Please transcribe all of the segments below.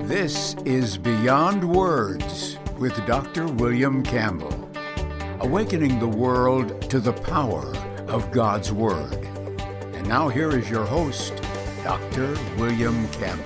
This is Beyond Words with Dr. William Campbell, awakening the world to the power of God's Word. And now here is your host, Dr. William Campbell.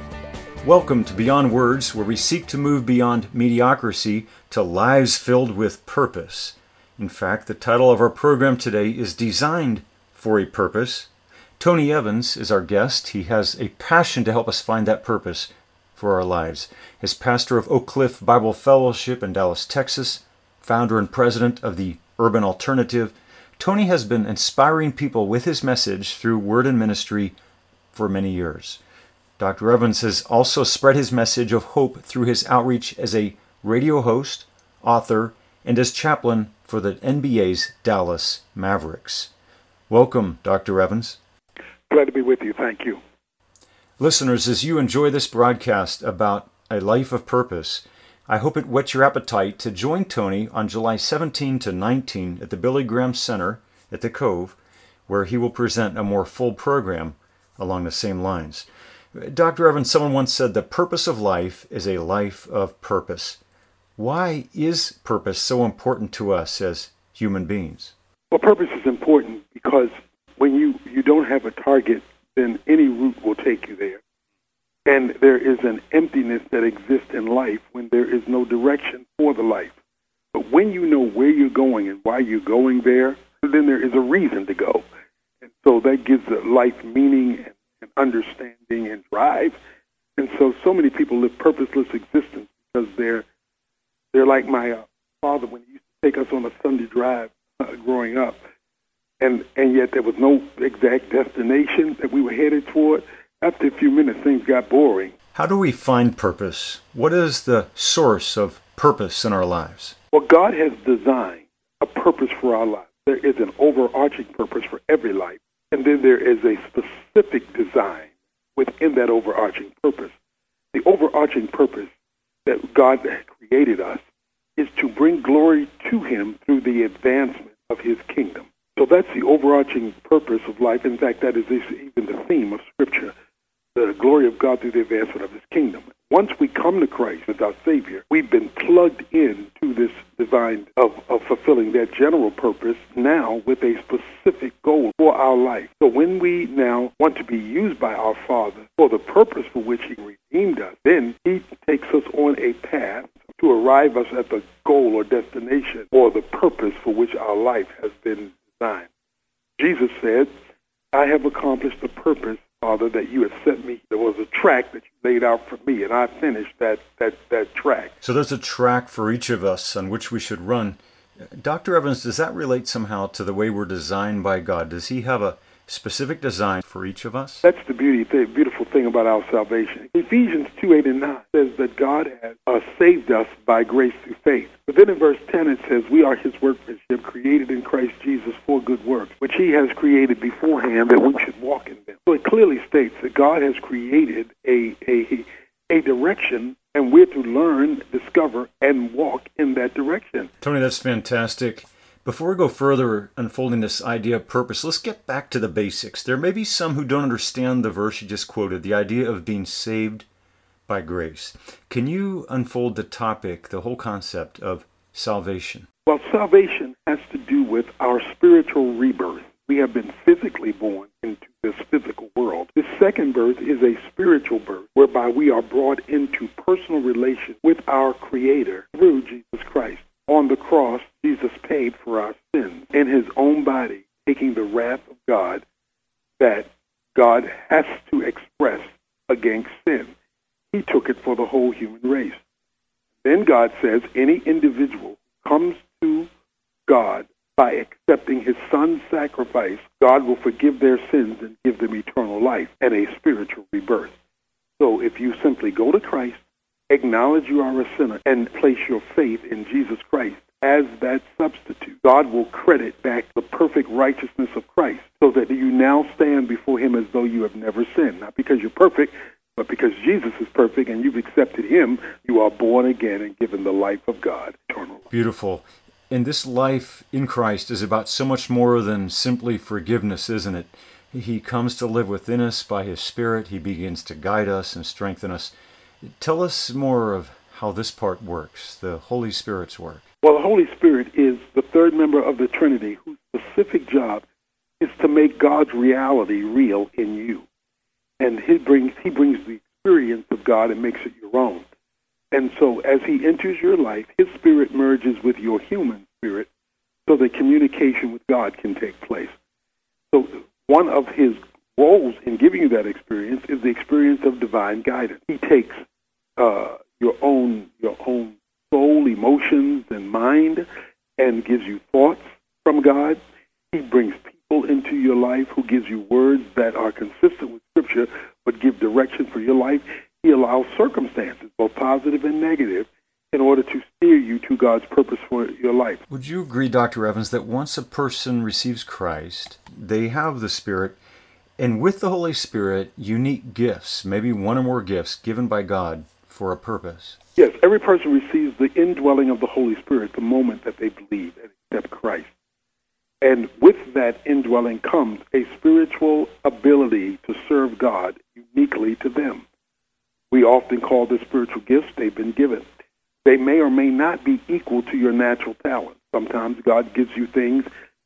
Welcome to Beyond Words, where we seek to move beyond mediocrity to lives filled with purpose. In fact, the title of our program today is Designed for a Purpose. Tony Evans is our guest. He has a passion to help us find that purpose for our lives. As pastor of Oak Cliff Bible Fellowship in Dallas, Texas, founder and president of the Urban Alternative, Tony has been inspiring people with his message through word and ministry for many years. Dr. Evans has also spread his message of hope through his outreach as a radio host, author, and as chaplain for the NBA's Dallas Mavericks. Welcome, Dr. Evans. Glad to be with you. Thank you. Listeners, as you enjoy this broadcast about a life of purpose, I hope it whets your appetite to join Tony on July 17 to 19 at the Billy Graham Center at the Cove, where he will present a more full program along the same lines. Dr. Evans, someone once said the purpose of life is a life of purpose. Why is purpose so important to us as human beings? Well, purpose is important because when you don't have a target, then any route will take you there. And there is an emptiness that exists in life when there is no direction for the life. But when you know where you're going and why you're going there, then there is a reason to go. And so that gives life meaning and understanding and drive. And so many people live purposeless existence because they're like my father when he used to take us on a Sunday drive growing up. And yet there was no exact destination that we were headed toward. After a few minutes, things got boring. How do we find purpose? What is the source of purpose in our lives? Well, God has designed a purpose for our lives. There is an overarching purpose for every life, and then there is a specific design within that overarching purpose. The overarching purpose that God created us is to bring glory to Him through the advancement of His kingdom. So that's the overarching purpose of life. In fact, that is even the theme of Scripture, the glory of God through the advancement of His kingdom. Once we come to Christ as our Savior, we've been plugged into this divine of fulfilling that general purpose now with a specific goal for our life. So when we now want to be used by our Father for the purpose for which He redeemed us, then He takes us on a path to arrive us at the goal or destination or the purpose for which our life has been designed. Jesus said, I have accomplished the purpose, Father, that you have sent me. There was a track that you laid out for me, and I finished that track. So there's a track for each of us on which we should run. Dr. Evans, does that relate somehow to the way we're designed by God? Does He have a specific design for each of us? That's the beautiful thing about our salvation. Ephesians 2:8-9 says that God has saved us by grace through faith. But then in verse 10 it says, we are His workmanship, created in Christ Jesus for good works, which He has created beforehand that we should walk in them. So it clearly states that God has created a direction, and we're to learn, discover, and walk in that direction. Tony, that's fantastic. Before we go further unfolding this idea of purpose, let's get back to the basics. There may be some who don't understand the verse you just quoted, the idea of being saved by grace. Can you unfold the topic, the whole concept of salvation? Well, salvation has to do with our spiritual rebirth. We have been physically born into this physical world. The second birth is a spiritual birth, whereby we are brought into personal relation with our Creator through Jesus Christ. On the cross, Jesus paid for our sins in His own body, taking the wrath of God that God has to express against sin. He took it for the whole human race. Then God says any individual who comes to God by accepting His Son's sacrifice, God will forgive their sins and give them eternal life and a spiritual rebirth. So if you simply go to Christ, acknowledge you are a sinner, and place your faith in Jesus Christ as that substitute, God will credit back the perfect righteousness of Christ so that you now stand before Him as though you have never sinned. Not because you're perfect, but because Jesus is perfect and you've accepted Him, you are born again and given the life of God, eternal life. Beautiful. And this life in Christ is about so much more than simply forgiveness, isn't it? He comes to live within us by His Spirit. He begins to guide us and strengthen us. Tell us more of how this part works, the Holy Spirit's work. Well, the Holy Spirit is the third member of the Trinity whose specific job is to make God's reality real in you. And he brings the experience of God and makes it your own. And so as he enters your life, his spirit merges with your human spirit so that communication with God can take place. So one of his roles in giving you that experience is the experience of divine guidance. He takes your own soul, emotions, and mind and gives you thoughts from God. He brings people into your life who gives you words that are consistent with Scripture but give direction for your life. He allows circumstances, both positive and negative, in order to steer you to God's purpose for your life. Would you agree, Dr. Evans, that once a person receives Christ, they have the Spirit, and with the Holy Spirit, unique gifts, maybe one or more gifts given by God for a purpose? Yes, every person receives the indwelling of the Holy Spirit the moment that they believe and accept Christ. And with that indwelling comes a spiritual ability to serve God uniquely to them. We often call the spiritual gifts they've been given. They may or may not be equal to your natural talent. Sometimes God gives you things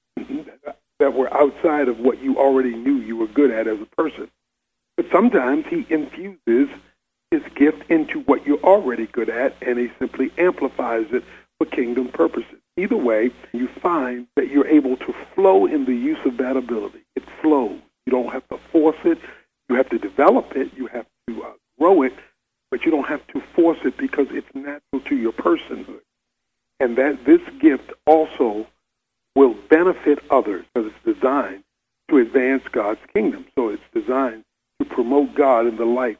that were outside of what you already knew you were good at as a person. But sometimes he infuses his gift into what you're already good at, and he simply amplifies it for kingdom purposes. Either way, you find that you're able to flow in the use of that ability. It flows. You don't have to force it. You have to develop it. You have to grow it, but you don't have to force it because it's natural to your personhood. And that this gift also will benefit others because it's designed to advance God's kingdom. So it's designed to promote God in the lives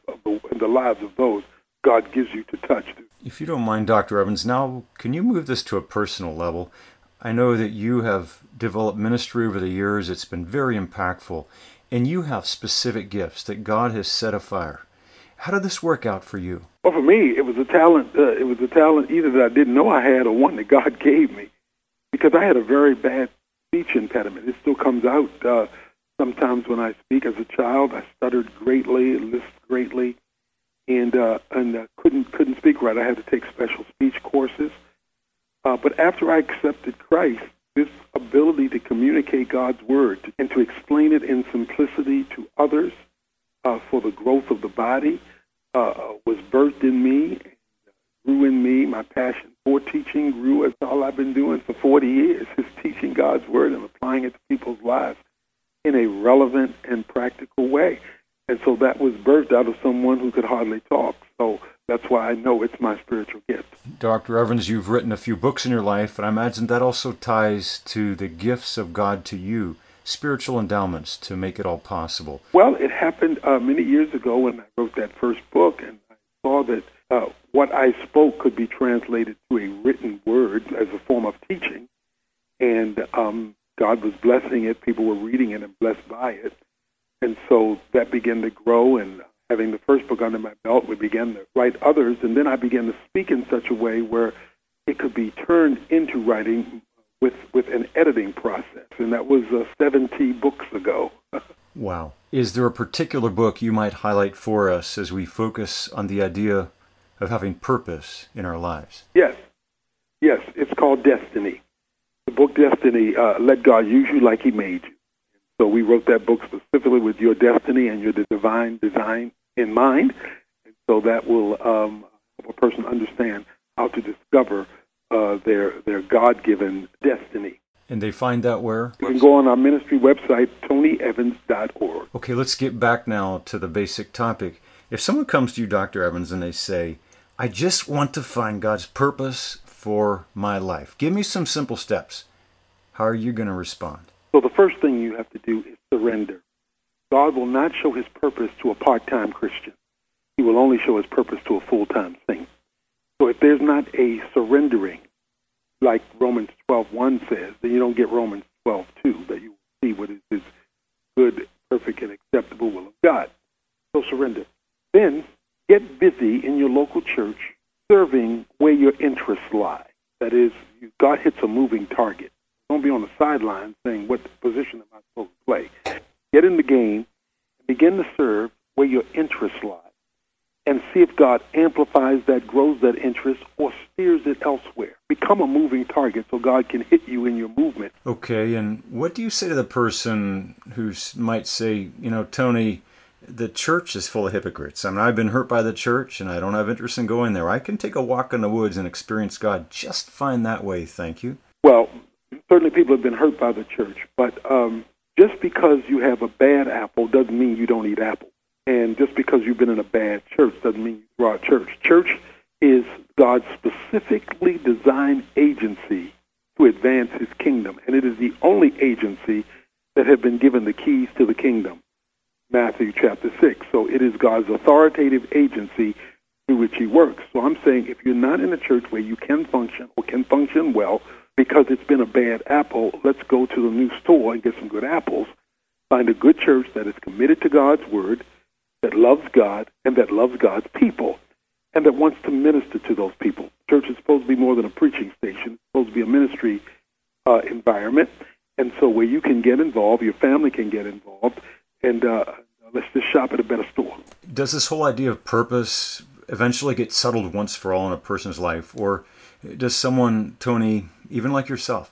of those God gives you to touch. If you don't mind, Dr. Evans, now can you move this to a personal level? I know that you have developed ministry over the years. It's been very impactful, and you have specific gifts that God has set afire. How did this work out for you? Well, for me, it was a talent. It was a talent either that I didn't know I had or one that God gave me, because I had a very bad speech impediment. It still comes out sometimes when I speak. As a child, I stuttered greatly, lisped greatly, and couldn't speak right. I had to take special speech courses. But after I accepted Christ, this ability to communicate God's word and to explain it in simplicity to others for the growth of the body was birthed in me, and grew in me. My passion for teaching grew. As all I've been doing for 40 years is teaching God's word and applying it to people's lives in a relevant and practical way. And so that was birthed out of someone who could hardly talk. So that's why I know it's my spiritual gift. Dr. Evans, you've written a few books in your life, and I imagine that also ties to the gifts of God to you, spiritual endowments to make it all possible. Well, it happened many years ago when I wrote that first book, and I saw that what I spoke could be translated to a written word as a form of teaching, and God was blessing it. People were reading it and blessed by it. And so that began to grow, and having the first book under my belt, we began to write others, and then I began to speak in such a way where it could be turned into writing with an editing process, and that was 70 books ago. Wow. Is there a particular book you might highlight for us as we focus on the idea of having purpose in our lives? Yes, it's called Destiny. The book Destiny, Let God Use You Like He Made You. So we wrote that book specifically with your destiny and your divine design in mind. And so that will help a person understand how to discover their God-given destiny. And they find that where? You can go on our ministry website, tonyevans.org. Okay, let's get back now to the basic topic. If someone comes to you, Dr. Evans, and they say, I just want to find God's purpose for my life. Give me some simple steps. How are you going to respond? So the first thing you have to do is surrender. God will not show his purpose to a part-time Christian. He will only show his purpose to a full-time saint. So if there's not a surrendering, like Romans 12:1 says, then you don't get Romans 12:2, that you will see what is his good, perfect, and acceptable will of God. So surrender. Then get busy in your local church serving where your interests lie. That is, God hits a moving target. Don't be on the sidelines saying, what position am I supposed to play? Get in the game and begin to serve where your interests lie. and see if God amplifies that, grows that interest, or steers it elsewhere. Become a moving target so God can hit you in your movement. Okay, and what do you say to the person who might say, Tony, the church is full of hypocrites. I mean, I've been hurt by the church, and I don't have interest in going there. I can take a walk in the woods and experience God just fine that way, thank you. Well, certainly people have been hurt by the church, but just because you have a bad apple doesn't mean you don't eat apples. And just because you've been in a bad church doesn't mean you throw out church. Church is God's specifically designed agency to advance his kingdom. And it is the only agency that have been given the keys to the kingdom. Matthew chapter 6. So it is God's authoritative agency through which he works. So I'm saying if you're not in a church where you can function or can function well because it's been a bad apple, let's go to the new store and get some good apples. Find a good church that is committed to God's word, that loves God, and that loves God's people, and that wants to minister to those people. Church is supposed to be more than a preaching station. It's supposed to be a ministry environment. And so where you can get involved, your family can get involved, and let's just shop at a better store. Does this whole idea of purpose eventually get settled once for all in a person's life? Or does someone, Tony, even like yourself,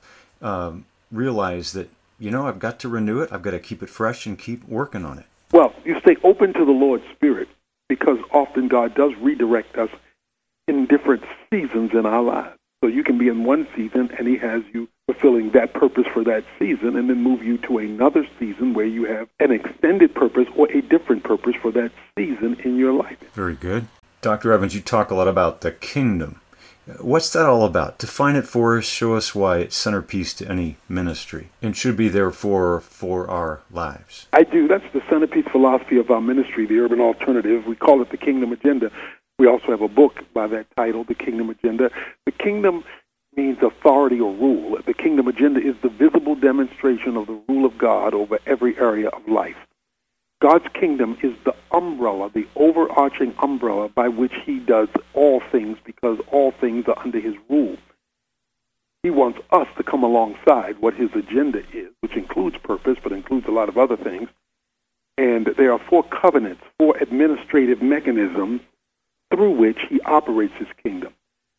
realize that, I've got to renew it, I've got to keep it fresh and keep working on it? Well, you stay open to the Lord's Spirit because often God does redirect us in different seasons in our lives. So you can be in one season and he has you fulfilling that purpose for that season and then move you to another season where you have an extended purpose or a different purpose for that season in your life. Very good. Dr. Evans, you talk a lot about the kingdom. What's that all about? Define it for us, show us why it's centerpiece to any ministry and should be therefore for our lives. I do. That's the centerpiece philosophy of our ministry, the Urban Alternative. We call it the Kingdom Agenda. We also have a book by that title, The Kingdom Agenda. The kingdom means authority or rule. The Kingdom Agenda is the visible demonstration of the rule of God over every area of life. God's kingdom is the umbrella, the overarching umbrella by which he does all things because all things are under his rule. He wants us to come alongside what his agenda is, which includes purpose, but includes a lot of other things. And there are 4 covenants, 4 administrative mechanisms through which he operates his kingdom.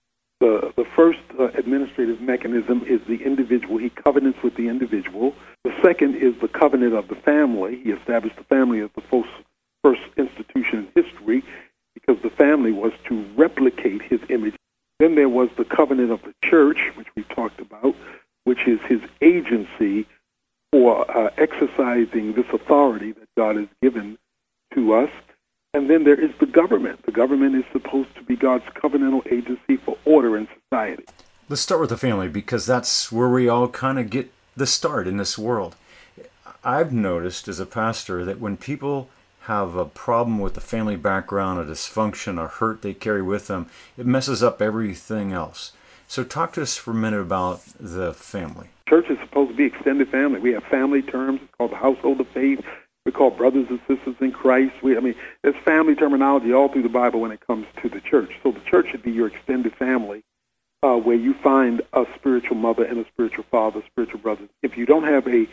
The first administrative mechanism is the individual. He covenants with the individual. The second is the covenant of the family. He established the family as the first institution in history because the family was to replicate his image. Then there was the covenant of the church, which we talked about, which is his agency for exercising this authority that God has given to us. And then there is the government. The government is supposed to be God's covenantal agency for order in society. Let's start with the family because that's where we all kind of get the start in this world. I've noticed as a pastor that when people have a problem with the family background, a dysfunction, a hurt they carry with them, it messes up everything else. So talk to us for a minute about the family. Church is supposed to be extended family. We have family terms called the household of faith. We call brothers and sisters in Christ. There's family terminology all through the Bible when it comes to the church. So the church should be your extended family where you find a spiritual mother and a spiritual father, spiritual brothers. If you don't have a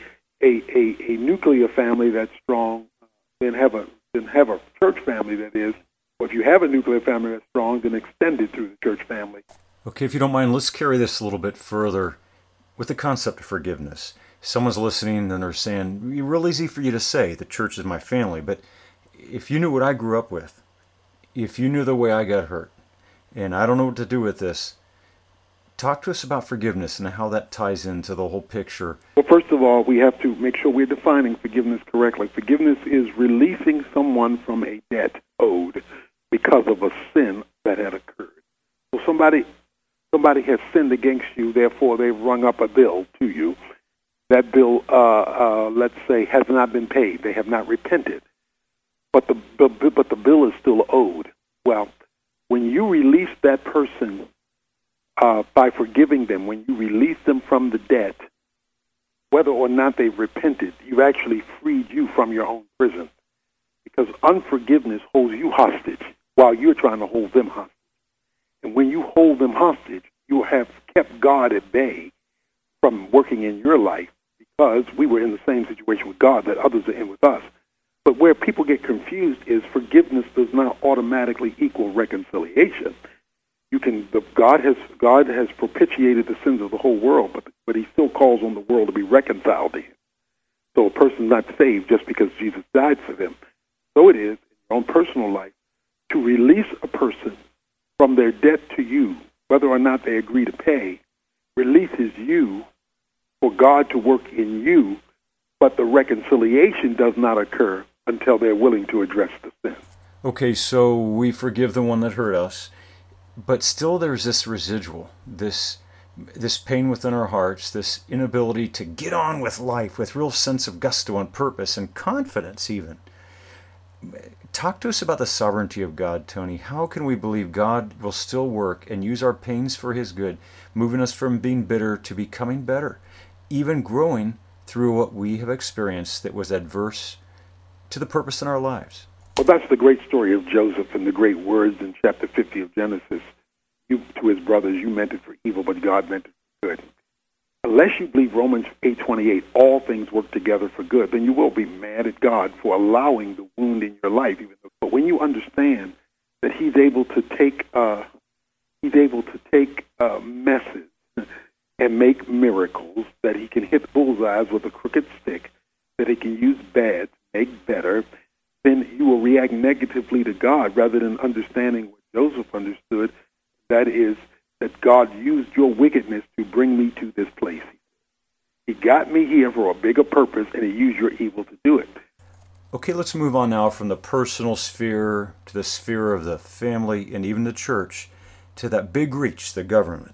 nuclear family that's strong, then have a church family that is. Or if you have a nuclear family that's strong, then extend it through the church family. Okay, if you don't mind, let's carry this a little bit further with the concept of forgiveness. Someone's listening and they're saying, it's real easy for you to say, the church is my family, but if you knew what I grew up with, if you knew the way I got hurt, and I don't know what to do with this, talk to us about forgiveness and how that ties into the whole picture. Well, first of all, we have to make sure we're defining forgiveness correctly. Forgiveness is releasing someone from a debt owed because of a sin that had occurred. So somebody has sinned against you, therefore they've rung up a bill to you. That bill, let's say, has not been paid. They have not repented, but the bill is still owed. Well, when you release that person by forgiving them, when you release them from the debt, whether or not they've repented, you've actually freed you from your own prison, because unforgiveness holds you hostage while you're trying to hold them hostage. And when you hold them hostage, you have kept God at bay from working in your life, because we were in the same situation with God that others are in with us. But where people get confused is forgiveness does not automatically equal reconciliation. God has propitiated the sins of the whole world, but he still calls on the world to be reconciled to him. So a person's not saved just because Jesus died for them. So it is in your own personal life to release a person from their debt to you, whether or not they agree to pay, releases you for God to work in you, but the reconciliation does not occur until they're willing to address the sin. Okay, so we forgive the one that hurt us, but still there's this residual, this pain within our hearts, this inability to get on with life with real sense of gusto and purpose and confidence even. Talk to us about the sovereignty of God, Tony. How can we believe God will still work and use our pains for his good, moving us from being bitter to becoming better, even growing through what we have experienced that was adverse to the purpose in our lives? Well, that's the great story of Joseph and the great words in chapter 50 of Genesis. To his brothers, you meant it for evil, but God meant it for good. Unless you believe Romans 8:28, all things work together for good, then you will be mad at God for allowing the wound in your life. But when you understand that He's able to take messes and make miracles, that He can hit bullseyes with a crooked stick, that He can use bad to make better, then you will react negatively to God rather than understanding what Joseph understood. That is, that God used your wickedness to bring me to this place. He got me here for a bigger purpose, and He used your evil to do it. Okay, let's move on now from the personal sphere to the sphere of the family and even the church to that big reach, the government.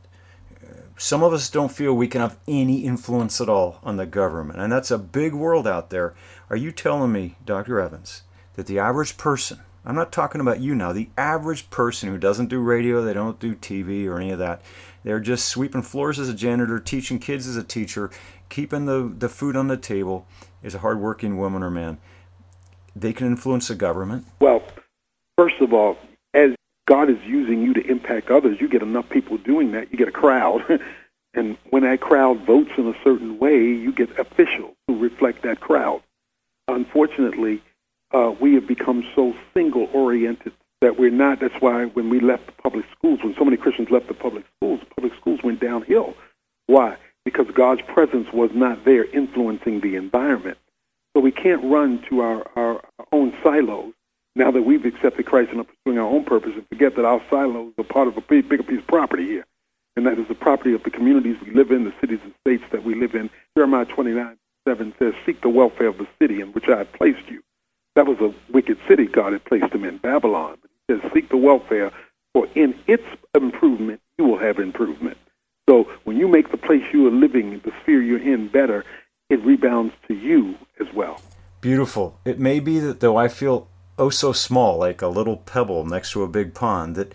Some of us don't feel we can have any influence at all on the government, and that's a big world out there. Are you telling me, Dr. Evans, that the average person, I'm not talking about you now, the average person who doesn't do radio, they don't do TV or any of that, they're just sweeping floors as a janitor, teaching kids as a teacher, keeping the food on the table, is a hardworking woman or man, they can influence the government? Well, first of all, as God is using you to impact others, you get enough people doing that, you get a crowd. And when that crowd votes in a certain way, you get officials who reflect that crowd. Unfortunately, we have become so single-oriented that we're not. That's why when we left the public schools, when so many Christians left the public schools went downhill. Why? Because God's presence was not there influencing the environment. So we can't run to our own silos now that we've accepted Christ and are pursuing our own purpose, and forget that our silos are part of a bigger piece of property here. And that is the property of the communities we live in, the cities and states that we live in. Jeremiah 29:7 says, "Seek the welfare of the city in which I have placed you." That was a wicked city God had placed him in, Babylon. But he says, seek the welfare, for in its improvement, you will have improvement. So when you make the place you are living, the sphere you're in better, it rebounds to you as well. Beautiful. It may be that though I feel oh so small, like a little pebble next to a big pond, that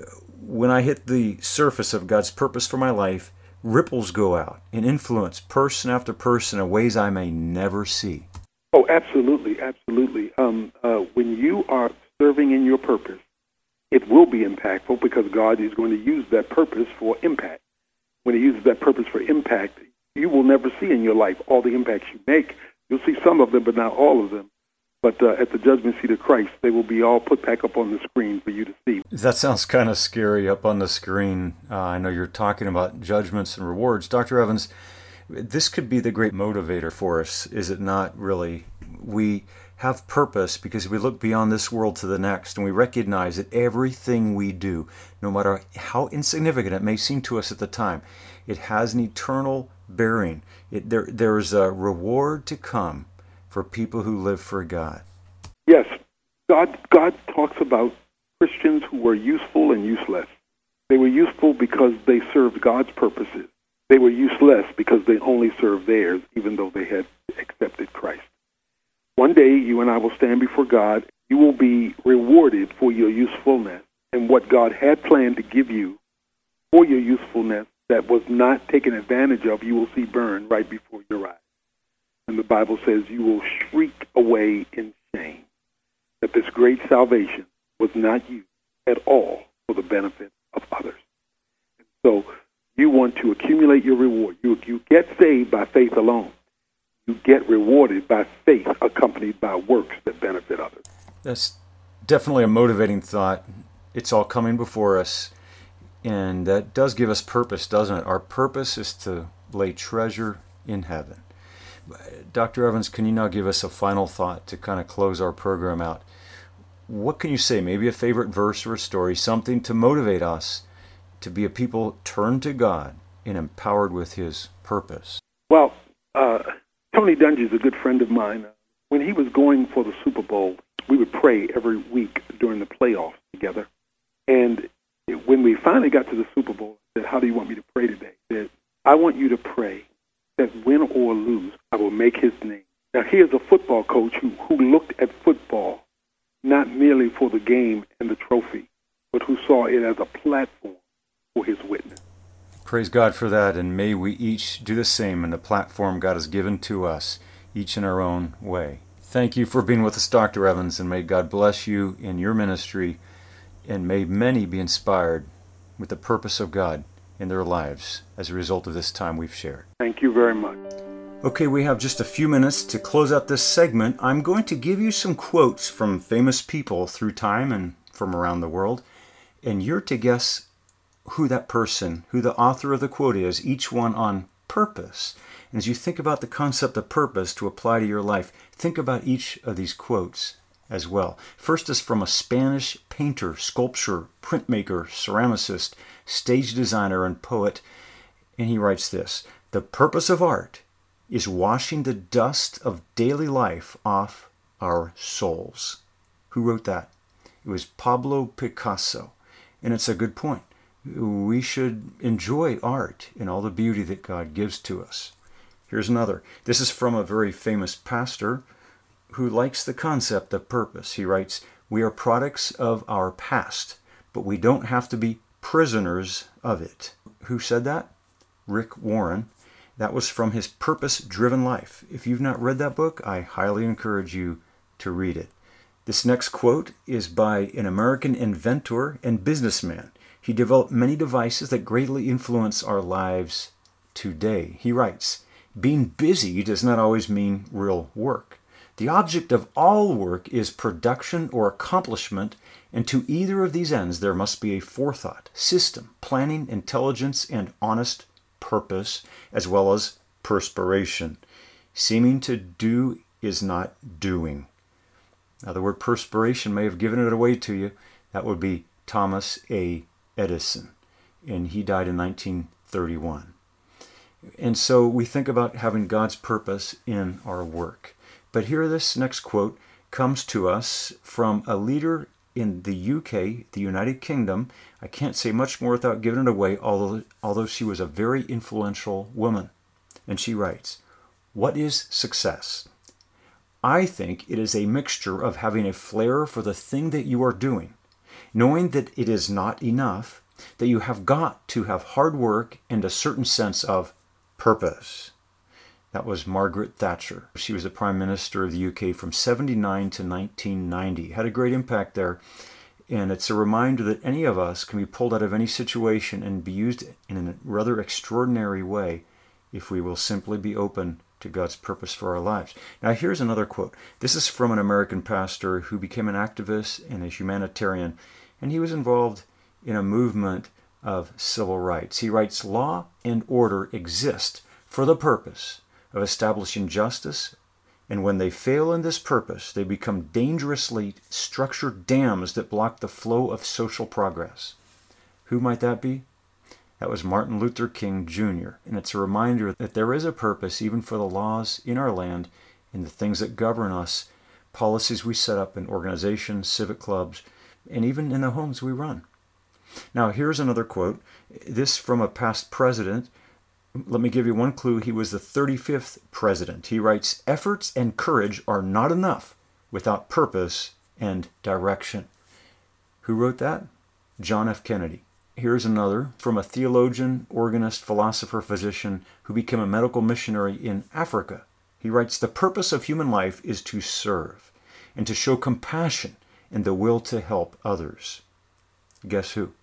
when I hit the surface of God's purpose for my life, ripples go out and influence person after person in ways I may never see. Oh, absolutely, absolutely. When you are serving in your purpose, it will be impactful because God is going to use that purpose for impact. When He uses that purpose for impact, you will never see in your life all the impacts you make. You'll see some of them, but not all of them. But at the judgment seat of Christ, they will be all put back up on the screen for you to see. That sounds kind of scary, up on the screen. I know you're talking about judgments and rewards. Dr. Evans, this could be the great motivator for us, is it not really? We have purpose because we look beyond this world to the next, and we recognize that everything we do, no matter how insignificant it may seem to us at the time, it has an eternal bearing. There is a reward to come for people who live for God. Yes, God talks about Christians who were useful and useless. They were useful because they served God's purposes. They were useless because they only served theirs, even though they had accepted Christ. One day, you and I will stand before God. You will be rewarded for your usefulness and what God had planned to give you for your usefulness that was not taken advantage of, you will see burned right before your eyes. And the Bible says you will shriek away in shame that this great salvation was not used at all for the benefit of others. And so you want to accumulate your reward. You get saved by faith alone. you get rewarded by faith accompanied by works that benefit others. That's definitely a motivating thought. It's all coming before us, and that does give us purpose, doesn't it? Our purpose is to lay treasure in heaven. Dr. Evans, can you now give us a final thought to kind of close our program out? What can you say? Maybe a favorite verse or a story, something to motivate us to be a people turned to God and empowered with His purpose. Well, Tony Dungy is a good friend of mine. When he was going for the Super Bowl, we would pray every week during the playoffs together. And when we finally got to the Super Bowl, I said, "How do you want me to pray today?" He said, "I want you to pray that win or lose, I will make His name." Now, here's a football coach who looked at football not merely for the game and the trophy, but who saw it as a platform for his witness. Praise God for that, and may we each do the same in the platform God has given to us, each in our own way. Thank you for being with us, Dr. Evans, and may God bless you in your ministry, and may many be inspired with the purpose of God in their lives as a result of this time we've shared. Thank you very much. Okay, we have just a few minutes to close out this segment. I'm going to give you some quotes from famous people through time and from around the world, and you're to guess who that person, who the author of the quote is, each one on purpose. And as you think about the concept of purpose to apply to your life, think about each of these quotes as well. First is from a Spanish painter, sculptor, printmaker, ceramicist, stage designer, and poet, and he writes this: "The purpose of art is washing the dust of daily life off our souls." Who wrote that? It was Pablo Picasso. And it's a good point. We should enjoy art and all the beauty that God gives to us. Here's another. This is from a very famous pastor who likes the concept of purpose. He writes, "We are products of our past, but we don't have to be prisoners of it." Who said that? Rick Warren. That was from his Purpose-Driven Life. If you've not read that book, I highly encourage you to read it. This next quote is by an American inventor and businessman. He developed many devices that greatly influence our lives today. He writes, "Being busy does not always mean real work. The object of all work is production or accomplishment, and to either of these ends there must be a forethought, system, planning, intelligence, and honest purpose, as well as perspiration. Seeming to do is not doing." Now, the word perspiration may have given it away to you. That would be Thomas A. Edison, and he died in 1931. And so we think about having God's purpose in our work. But here, this next quote comes to us from a leader in the UK, the United Kingdom. I can't say much more without giving it away, although she was a very influential woman. And she writes, "What is success? I think it is a mixture of having a flair for the thing that you are doing, knowing that it is not enough, that you have got to have hard work and a certain sense of purpose." That was Margaret Thatcher. She was the Prime Minister of the UK from 1979 to 1990. Had a great impact there. And it's a reminder that any of us can be pulled out of any situation and be used in a rather extraordinary way if we will simply be open to God's purpose for our lives. Now, here's another quote. This is from an American pastor who became an activist and a humanitarian, and he was involved in a movement of civil rights. He writes, "Law and order exist for the purpose of establishing justice, and when they fail in this purpose, they become dangerously structured dams that block the flow of social progress." Who might that be? That was Martin Luther King Jr. And it's a reminder that there is a purpose even for the laws in our land and the things that govern us, policies we set up in organizations, civic clubs, and even in the homes we run. Now, here's another quote. This from a past president. Let me give you one clue. He was the 35th president. He writes, "Efforts and courage are not enough without purpose and direction." Who wrote that? John F. Kennedy. Here's another from a theologian, organist, philosopher, physician who became a medical missionary in Africa. He writes, "The purpose of human life is to serve and to show compassion and the will to help others." Guess who?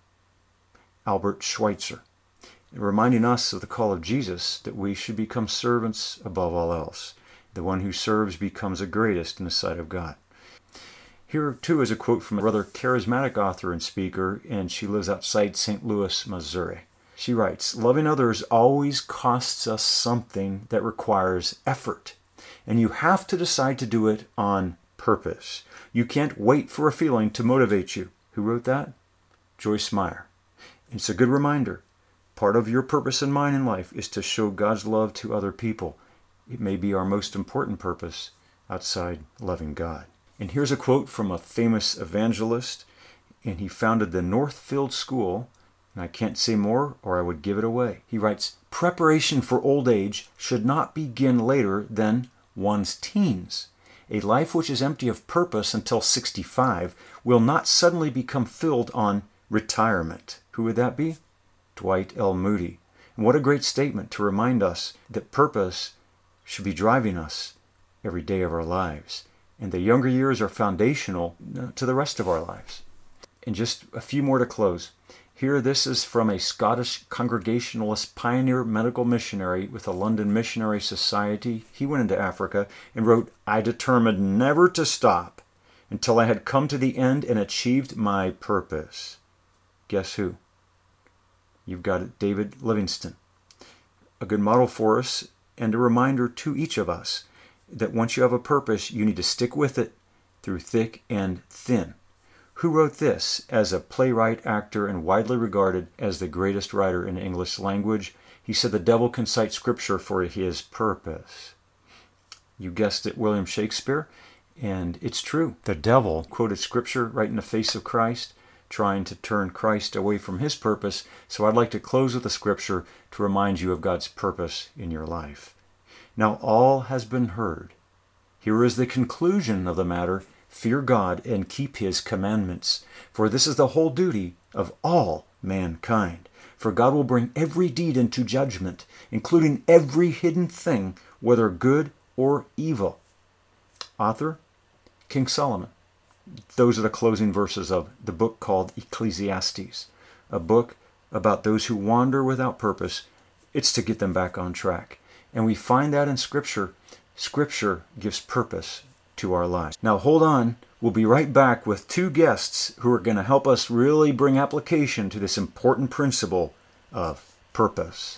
Albert Schweitzer. Reminding us of the call of Jesus that we should become servants above all else. The one who serves becomes the greatest in the sight of God. Here, too, is a quote from a rather charismatic author and speaker, and she lives outside St. Louis, Missouri. She writes, "Loving others always costs us something that requires effort, and you have to decide to do it on purpose. You can't wait for a feeling to motivate you." Who wrote that? Joyce Meyer. It's a good reminder. Part of your purpose and mine in life is to show God's love to other people. It may be our most important purpose outside loving God. And here's a quote from a famous evangelist, and he founded the Northfield School, and I can't say more or I would give it away. He writes, "Preparation for old age should not begin later than one's teens. A life which is empty of purpose until 65 will not suddenly become filled on retirement." Who would that be? Dwight L. Moody. And what a great statement to remind us that purpose should be driving us every day of our lives. And the younger years are foundational to the rest of our lives. And just a few more to close. Here, this is from a Scottish Congregationalist pioneer medical missionary with the London Missionary Society. He went into Africa and wrote, "I determined never to stop until I had come to the end and achieved my purpose." Guess who? You've got it, David Livingstone. A good model for us and a reminder to each of us that once you have a purpose, you need to stick with it through thick and thin. Who wrote this as a playwright, actor, and widely regarded as the greatest writer in the English language? He said the devil can cite scripture for his purpose. You guessed it, William Shakespeare, and it's true. The devil quoted scripture right in the face of Christ, trying to turn Christ away from his purpose. So I'd like to close with a scripture to remind you of God's purpose in your life. "Now all has been heard. Here is the conclusion of the matter. Fear God and keep his commandments, for this is the whole duty of all mankind. For God will bring every deed into judgment, including every hidden thing, whether good or evil." Author? King Solomon. Those are the closing verses of the book called Ecclesiastes, a book about those who wander without purpose. It's to get them back on track. And we find that in Scripture. Scripture gives purpose to our lives. Now hold on. We'll be right back with two guests who are going to help us really bring application to this important principle of purpose.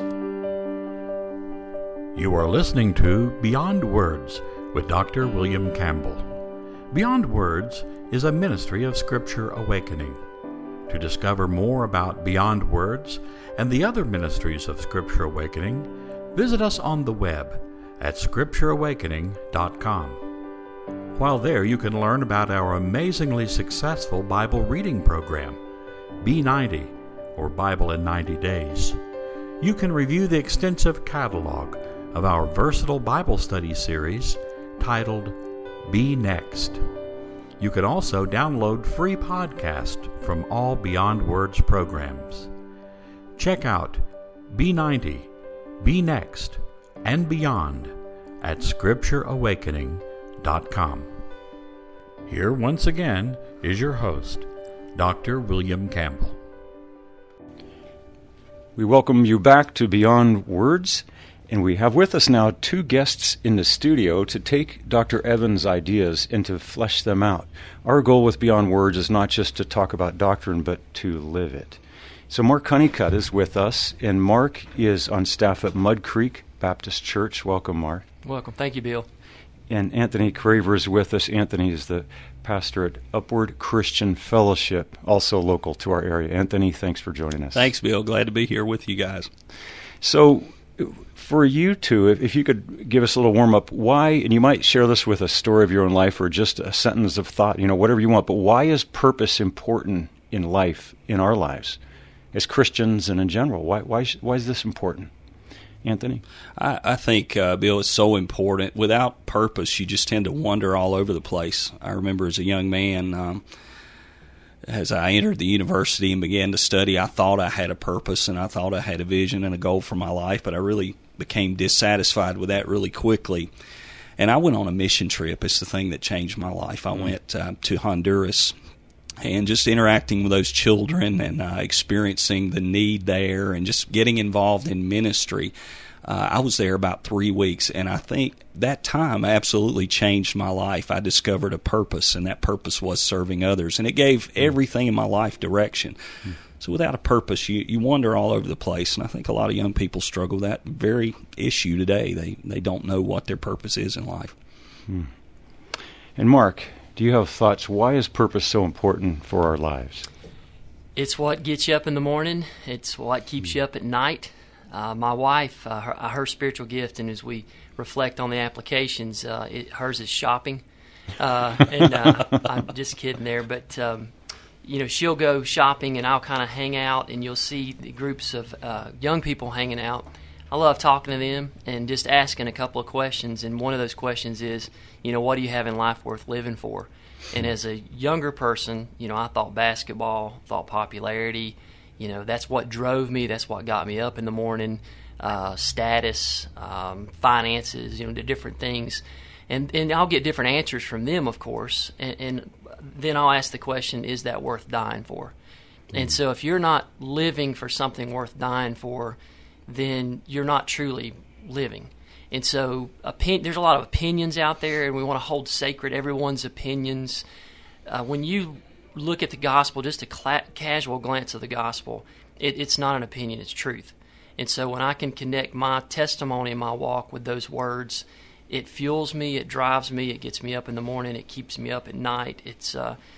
You are listening to Beyond Words with Dr. William Campbell. Beyond Words is a ministry of Scripture Awakening. To discover more about Beyond Words and the other ministries of Scripture Awakening, visit us on the web at scriptureawakening.com. While there, you can learn about our amazingly successful Bible reading program, B90, or Bible in 90 Days. You can review the extensive catalog of our versatile Bible study series titled Be Next. You can also download free podcasts from all Beyond Words programs. Check out B90, Be Next, and Beyond at scriptureawakening.com. Here once again is your host, Dr. William Campbell. We welcome you back to Beyond Words, and we have with us now two guests in the studio to take Dr. Evans' ideas and to flesh them out. Our goal with Beyond Words is not just to talk about doctrine, but to live it. So Mark Honeycutt is with us, and Mark is on staff at Mud Creek Baptist Church. Welcome, Mark. Welcome. Thank you, Bill. And Anthony Craver is with us. Anthony is the pastor at Upward Christian Fellowship, also local to our area. Anthony, thanks for joining us. Thanks, Bill. Glad to be here with you guys. So for you two, if you could give us a little warm-up, why, and you might share this with a story of your own life or just a sentence of thought, whatever you want, but why is purpose important in life, in our lives, as Christians and in general? Why is this important? Anthony? I think, Bill, it's so important. Without purpose, you just tend to wander all over the place. I remember as a young man, as I entered the university and began to study, I thought I had a purpose and I thought I had a vision and a goal for my life, but I really became dissatisfied with that really quickly. And I went on a mission trip. It's the thing that changed my life. I went to Honduras, and just interacting with those children and experiencing the need there and just getting involved in ministry, I was there about 3 weeks, and I think that time absolutely changed my life. I discovered a purpose, and that purpose was serving others, and it gave everything in my life direction. So without a purpose, you wander all over the place, and I think a lot of young people struggle with that very issue today. They don't know what their purpose is in life. And Mark, do you have thoughts? Why is purpose so important for our lives? It's what gets you up in the morning. It's what keeps you up at night. My wife, her spiritual gift, and as we reflect on the applications, hers is shopping. And I'm just kidding there, but she'll go shopping, and I'll kind of hang out, and you'll see the groups of young people hanging out. I love talking to them and just asking a couple of questions, and one of those questions is, what do you have in life worth living for? And as a younger person, I thought basketball, thought popularity, that's what drove me, that's what got me up in the morning, status, finances, the different things. And I'll get different answers from them, of course, and then I'll ask the question, is that worth dying for? And so if you're not living for something worth dying for, then you're not truly living. And so there's a lot of opinions out there, and we want to hold sacred everyone's opinions. When you look at the gospel, just a casual glance of the gospel, it's not an opinion, it's truth. And so when I can connect my testimony and my walk with those words, it fuels me, it drives me, it gets me up in the morning, it keeps me up at night. It's,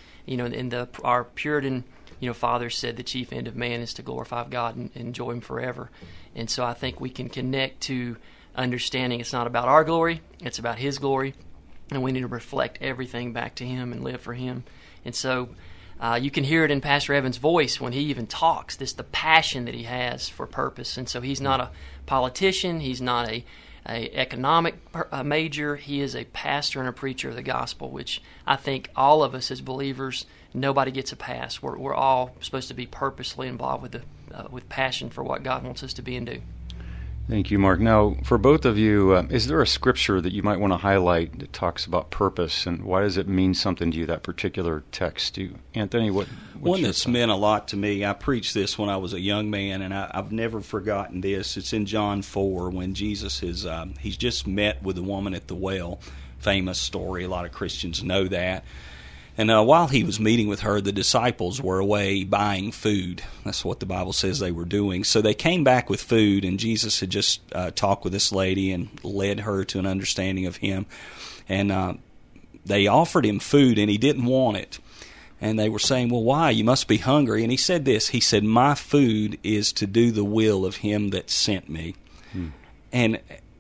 our Puritan, fathers said the chief end of man is to glorify God and enjoy Him forever. And so I think we can connect to understanding it's not about our glory, it's about His glory, and we need to reflect everything back to Him and live for Him. And so you can hear it in Pastor Evan's voice when he even talks, the passion that he has for purpose. And so he's not a politician, he's not a economic major, he is a pastor and a preacher of the gospel, which I think all of us as believers, nobody gets a pass. We're all supposed to be purposely involved with passion for what God wants us to be and do. Thank you, Mark. Now, for both of you, is there a scripture that you might want to highlight that talks about purpose, and why does it mean something to you, that particular text? Anthony, what's one that's thought? Meant a lot to me, I preached this when I was a young man, and I've never forgotten this. It's in John 4 when Jesus is he's just met with the woman at the well. Famous story. A lot of Christians know that. And while he was meeting with her, the disciples were away buying food. That's what the Bible says they were doing. So they came back with food, and Jesus had just talked with this lady and led her to an understanding of Him. And they offered him food, and he didn't want it. And they were saying, well, why? You must be hungry. And he said this. He said, my food is to do the will of Him that sent me. And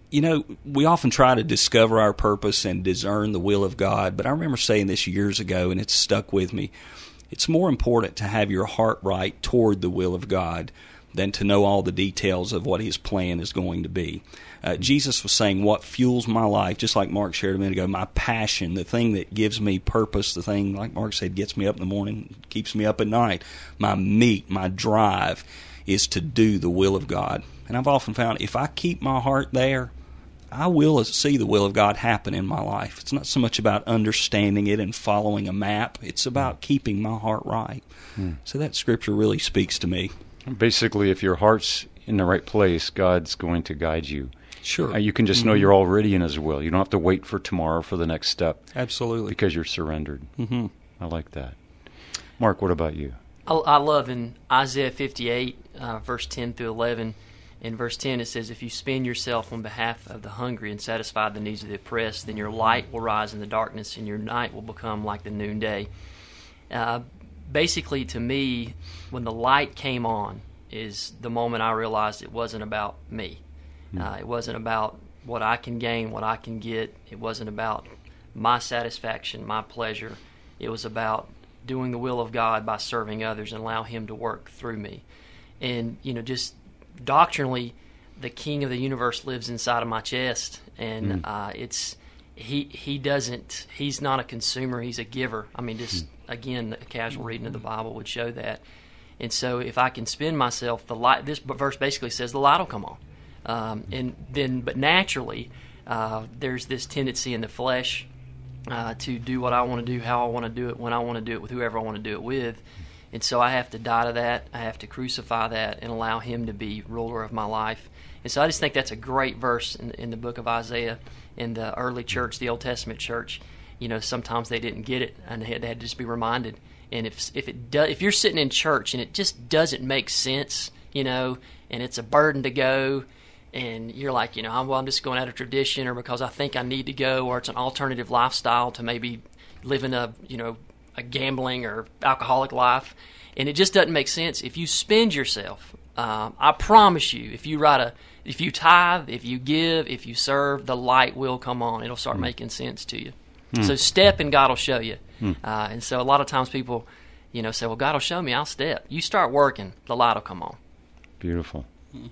we often try to discover our purpose and discern the will of God, but I remember saying this years ago, and it's stuck with me. It's more important to have your heart right toward the will of God than to know all the details of what His plan is going to be. Jesus was saying what fuels my life, just like Mark shared a minute ago, my passion, the thing that gives me purpose, the thing, like Mark said, gets me up in the morning, keeps me up at night. My meat, my drive is to do the will of God. And I've often found if I keep my heart there, I will see the will of God happen in my life. It's not so much about understanding it and following a map. It's about keeping my heart right. So that scripture really speaks to me. Basically, if your heart's in the right place, God's going to guide you. Sure. You can just know you're already in His will. You don't have to wait for tomorrow for the next step. Absolutely. Because you're surrendered. I like that. Mark, what about you? I love in Isaiah 58, verse 10 through 11, in verse 10 it says, if you spend yourself on behalf of the hungry and satisfy the needs of the oppressed, then your light will rise in the darkness and your night will become like the noonday. Basically, to me, when the light came on is the moment I realized it wasn't about me. It wasn't about what I can gain, what I can get. It wasn't about my satisfaction, my pleasure. It was about doing the will of God by serving others and allow Him to work through me. And, just doctrinally, the King of the universe lives inside of my chest, and he's not a consumer, he's a giver. I mean, just again, a casual reading of the Bible would show that. And so if I can spend myself, this verse basically says the light will come on. But naturally, there's this tendency in the flesh to do what I want to do, how I want to do it, when I want to do it, with whoever I want to do it with. And so I have to die to that. I have to crucify that and allow Him to be ruler of my life. And so I just think that's a great verse in the book of Isaiah. In the early church, the Old Testament church, sometimes they didn't get it, and they had to just be reminded. And if you're sitting in church and it just doesn't make sense, and it's a burden to go, and you're like, I'm just going out of tradition, or because I think I need to go, or it's an alternative lifestyle to maybe living a gambling or alcoholic life, and it just doesn't make sense. If you spend yourself, I promise you, if you tithe, if you give, if you serve, the light will come on. It'll start making sense to you. So step and God will show you. And so a lot of times people, say, well, God will show me, I'll step. You start working, the light will come on. Beautiful.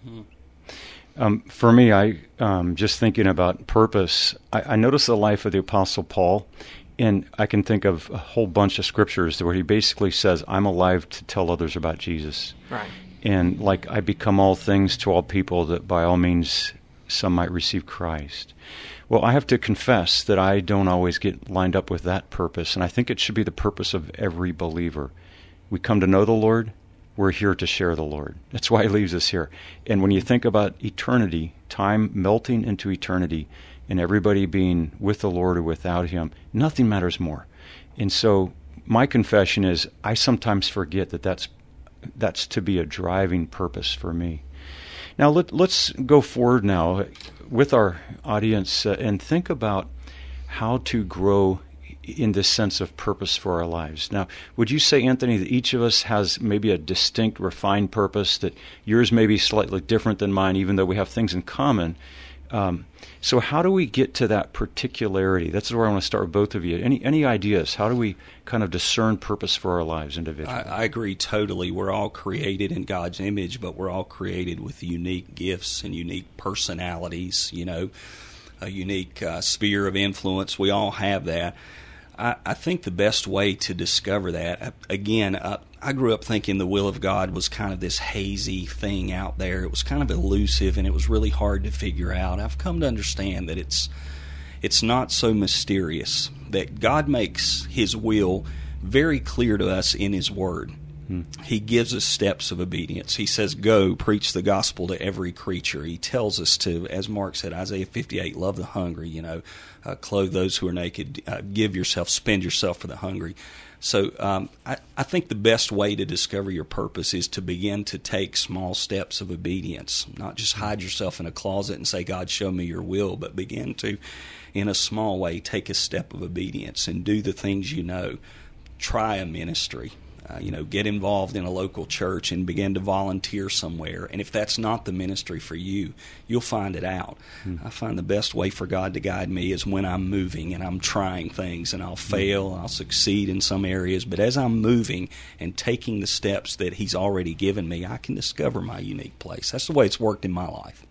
For me, I just thinking about purpose, I notice the life of the Apostle Paul, and I can think of a whole bunch of scriptures where he basically says, I'm alive to tell others about Jesus. Right. And like, I become all things to all people, that by all means some might receive Christ. Well, I have to confess that I don't always get lined up with that purpose, and I think it should be the purpose of every believer. We come to know the Lord, we're here to share the Lord. That's why he leaves us here. And when you think about eternity, time melting into eternity, and everybody being with the Lord or without him, nothing matters more. And so my confession is I sometimes forget that that's to be a driving purpose for me. Now let's go forward now with our audience and think about how to grow in this sense of purpose for our lives. Now, would you say, Anthony, that each of us has maybe a distinct, refined purpose, that yours may be slightly different than mine, even though we have things in common? So how do we get to that particularity? That's where I want to start with both of you. Any ideas? How do we kind of discern purpose for our lives individually? I agree totally. We're all created in God's image, but we're all created with unique gifts and unique personalities, a unique sphere of influence. We all have that. I think the best way to discover that, again, I grew up thinking the will of God was kind of this hazy thing out there. It was kind of elusive, and it was really hard to figure out. I've come to understand that it's not so mysterious, that God makes his will very clear to us in his word. He gives us steps of obedience. He says, go, preach the gospel to every creature. He tells us to, as Mark said, Isaiah 58, love the hungry, clothe those who are naked, give yourself, spend yourself for the hungry. So I think the best way to discover your purpose is to begin to take small steps of obedience, not just hide yourself in a closet and say, God, show me your will, but begin to, in a small way, take a step of obedience and do the things you know. Try a ministry. Get involved in a local church and begin to volunteer somewhere. And if that's not the ministry for you, you'll find it out. I find the best way for God to guide me is when I'm moving and I'm trying things, and I'll fail, I'll succeed in some areas. But as I'm moving and taking the steps that he's already given me, I can discover my unique place. That's the way it's worked in my life.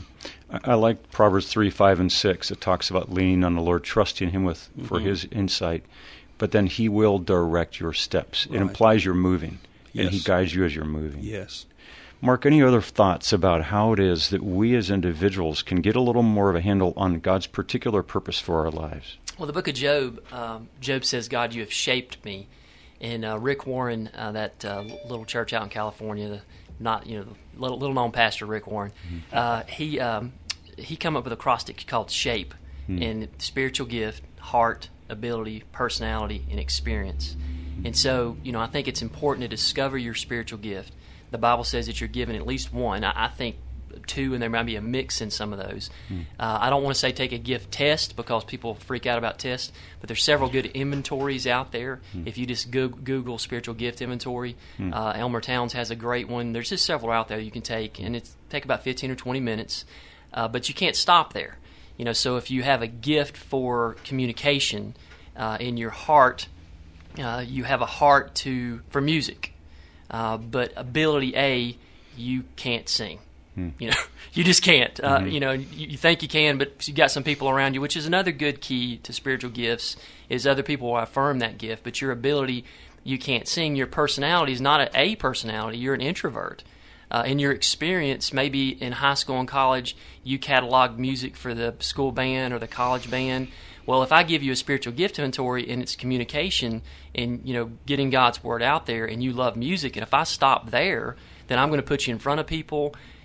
I like Proverbs 3, 5, and 6. It talks about leaning on the Lord, trusting him for his insight. But then he will direct your steps. Right. It implies you're moving, and he guides you as you're moving. Yes. Mark, any other thoughts about how it is that we as individuals can get a little more of a handle on God's particular purpose for our lives? Well, the book of Job, Job says, God, you have shaped me. And Rick Warren, that little church out in California, the little known pastor Rick Warren, he come up with a acrostic called SHAPE, and spiritual gift, heart, ability, personality, and experience. And so, I think it's important to discover your spiritual gift. The Bible says that you're given at least one. I think two, and there might be a mix in some of those. I don't want to say take a gift test, because people freak out about tests, but there's several good inventories out there. If you just Google spiritual gift inventory, Elmer Towns has a great one. There's just several out there you can take, and it's take about 15 or 20 minutes, but you can't stop there. So if you have a gift for communication in your heart, you have a heart for music, but ability A, you can't sing. You just can't. You think you can, but you got some people around you, which is another good key to spiritual gifts, is other people will affirm that gift. But your ability, you can't sing. Your personality is not a personality. You're an introvert. In your experience, maybe in high school and college, you cataloged music for the school band or the college band. Well, if I give you a spiritual gift inventory and it's communication and, getting God's word out there, and you love music, and if I stop there, then I'm going to put you in front of people.